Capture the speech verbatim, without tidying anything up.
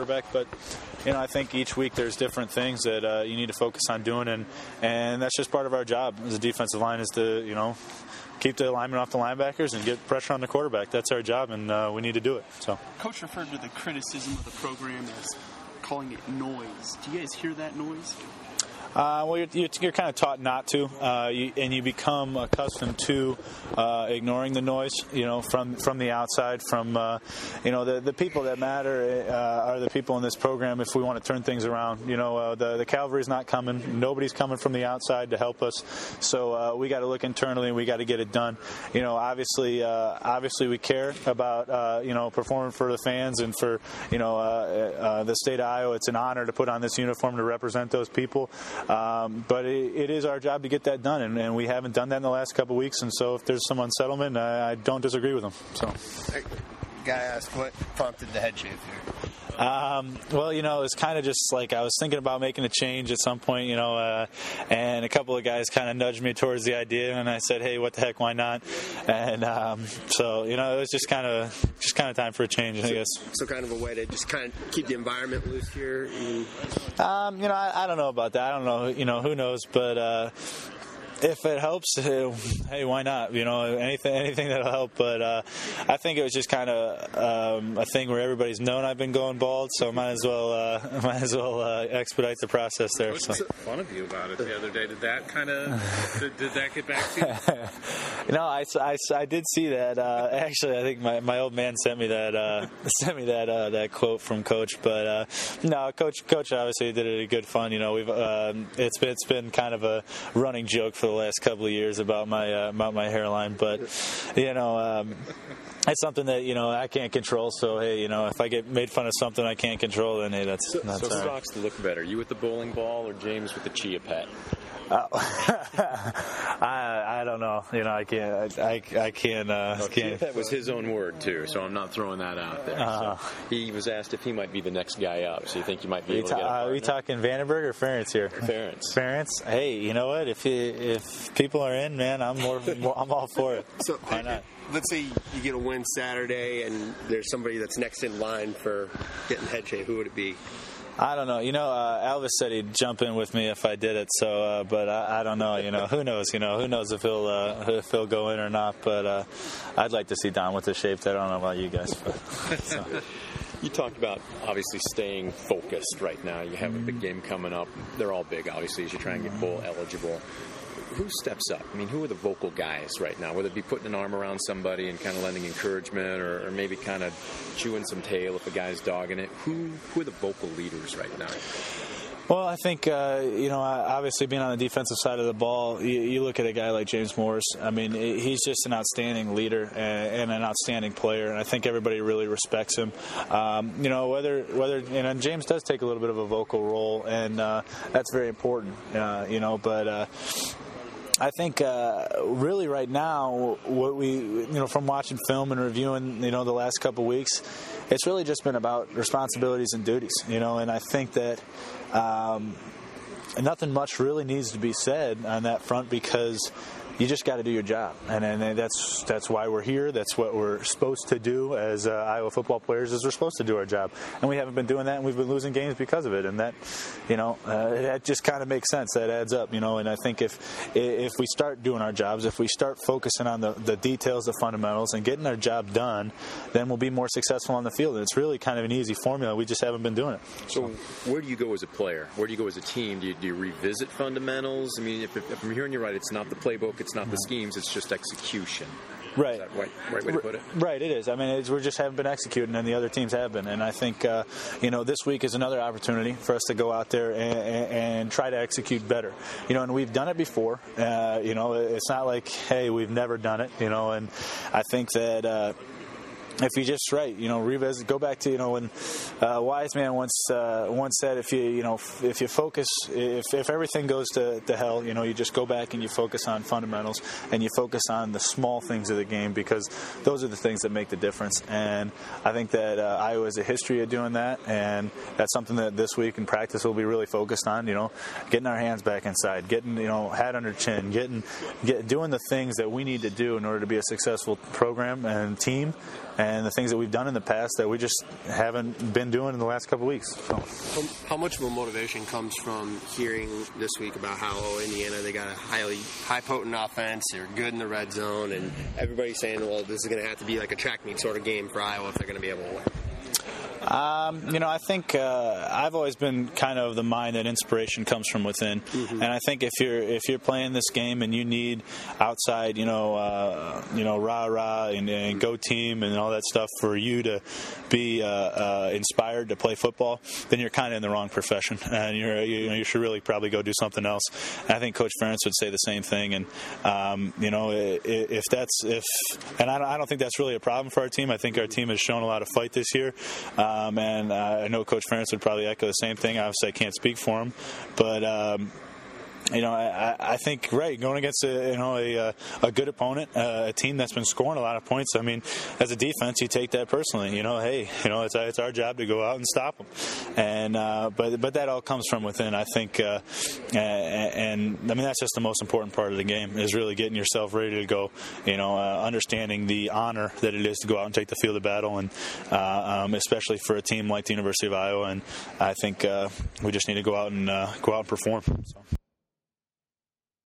quarterback. But, you know, I think each week there's different things that uh, you need to focus on doing, and, and that's just part of our job as a defensive line is to, you know, keep the linemen off the linebackers and get pressure on the quarterback. That's our job, and uh, we need to do it. So, Coach referred to the criticism of the program as calling it noise. Do you guys hear that noise? Uh, well, you're, you're, you're kind of taught not to, uh, you, and you become accustomed to uh, ignoring the noise, you know, from from the outside. From uh, you know, the the people that matter uh, are the people in this program. If we want to turn things around, you know, uh, the the cavalry's not coming. Nobody's coming from the outside to help us. So uh, we got to look internally, and we got to get it done. You know, obviously, uh, obviously, we care about uh, you know performing for the fans and for you know uh, uh, the state of Iowa. It's an honor to put on this uniform to represent those people. Um, but it, it is our job to get that done, and, and we haven't done that in the last couple of weeks. And so, if there's some unsettlement, I, I don't disagree with them. So, I gotta ask, what prompted the head shave here? Um, well, you know, it was kind of just like I was thinking about making a change at some point, you know, uh, and a couple of guys kind of nudged me towards the idea, and I said, hey, what the heck, why not? And um, so, you know, it was just kind of just kind of time for a change, so, I guess. So kind of a way to just kind of keep the environment loose here? And... Um, you know, I, I don't know about that. I don't know, you know, who knows, but uh, if it helps, hey, why not? You know, anything anything that'll help. But uh, I think it was just kind of um, a thing where everybody's known I've been going bald, so might as well uh, might as well uh, expedite the process there. Coach so. made fun of you about it the other day. Did that kind of did, did that get back to you? You know, I, I, I did see that. Uh, actually, I think my, my old man sent me that uh, sent me that uh, that quote from Coach. But uh, no, Coach Coach obviously did it in good fun. You know, we've uh, it's been it's been kind of a running joke for the last couple of years about my uh, about my hairline, but you know, um, it's something that you know I can't control. So hey, you know, if I get made fun of something I can't control, then hey, that's so, that's so all who right. rocks to look better, you with the bowling ball or James with the chia pet? Oh. I I don't know. You know, I can't. I I, I can't. Uh, no, can't. That was his own word too, so I'm not throwing that out there. Uh, so he was asked if he might be the next guy up. So you think you might be able ta- to get a partner? Are we talking Vandenberg or Ferentz here? Ferentz. Ferentz. Hey, you know what? If you, if people are in, man, I'm more. more I'm all for it. So why not? Let's say you get a win Saturday, and there's somebody that's next in line for getting head shave. Who would it be? I don't know. You know, uh, Elvis said he'd jump in with me if I did it. So, uh, but I, I don't know. You know, who knows? You know, who knows if he'll uh, if he'll go in or not? But uh, I'd like to see Don with the shape. I don't know about you guys. But, so. You talked about obviously staying focused right now. You have a big game coming up. They're all big, obviously, as you try and get bowl eligible. Who steps up? I mean, who are the vocal guys right now? Whether it be putting an arm around somebody and kind of lending encouragement, or, or maybe kind of chewing some tail if a guy's dogging it. Who who are the vocal leaders right now? Well, I think, uh, you know, obviously being on the defensive side of the ball, you, you look at a guy like James Morris. I mean, he's just an outstanding leader and, and an outstanding player, and I think everybody really respects him. Um, you know, whether, whether you know, James does take a little bit of a vocal role, and uh, that's very important, uh, you know, but... Uh, I think uh, really right now, what we, you know, from watching film and reviewing, you know, the last couple of weeks, it's really just been about responsibilities and duties, you know, and I think that um, nothing much really needs to be said on that front because you just got to do your job, and, and that's that's why we're here. That's what we're supposed to do as uh, Iowa football players. Is we're supposed to do our job, and we haven't been doing that, and we've been losing games because of it. And that, you know, uh, that just kind of makes sense. That adds up, you know. And I think if if we start doing our jobs, if we start focusing on the, the details, the fundamentals, and getting our job done, then we'll be more successful on the field. And it's really kind of an easy formula. We just haven't been doing it. So, where do you go as a player? Where do you go as a team? Do you, do you revisit fundamentals? I mean, if, if I'm hearing you right, it's not the playbook. It's not the schemes, it's just execution. Right. Is that right, right way to put it? Right, it is. I mean, it's, we just haven't been executing, and the other teams have been. And I think, uh, you know, this week is another opportunity for us to go out there and, and, and try to execute better. You know, and we've done it before. Uh, you know, it's not like, hey, we've never done it, you know, and I think that... Uh, If you just right, you know, revisit, go back to, you know, when uh, Wise Man once uh, once said, if you, you know, f- if you focus, if if everything goes to, to hell, you know, you just go back and you focus on fundamentals and you focus on the small things of the game because those are the things that make the difference. And I think that uh, Iowa has a history of doing that, and that's something that this week in practice we'll be really focused on. You know, getting our hands back inside, getting, you know, hat under chin, getting, get doing the things that we need to do in order to be a successful program and team. and the things that we've done in the past that we just haven't been doing in the last couple weeks. So. How much of a motivation comes from hearing this week about how oh, Indiana, they got a highly high potent offense, they're good in the red zone, and everybody's saying, well, this is going to have to be like a track meet sort of game for Iowa if they're going to be able to win? Um, you know, I think uh, I've always been kind of the mind that inspiration comes from within, mm-hmm. and I think if you're if you're playing this game and you need outside, you know, uh, you know, rah rah and, and go team and all that stuff for you to be uh, uh, inspired to play football, then you're kind of in the wrong profession, and you're you, know, you should really probably go do something else. And I think Coach Ferentz would say the same thing, and um, you know, if that's if, and I don't, I don't think that's really a problem for our team. I think our team has shown a lot of fight this year. Um, and uh, I know Coach Ferentz would probably echo the same thing. Obviously, I can't speak for him, but um, you know, I, I think right going against a you know a, a good opponent, uh, a team that's been scoring a lot of points. I mean, as a defense, you take that personally. You know, hey, you know, it's it's our job to go out and stop them, and uh, but but that all comes from within. I think, uh, and, and I mean that's just the most important part of the game is really getting yourself ready to go. You know, uh, understanding the honor that it is to go out and take the field of battle, and uh, um, especially for a team like the University of Iowa. And I think uh, we just need to go out and uh, go out and perform. So.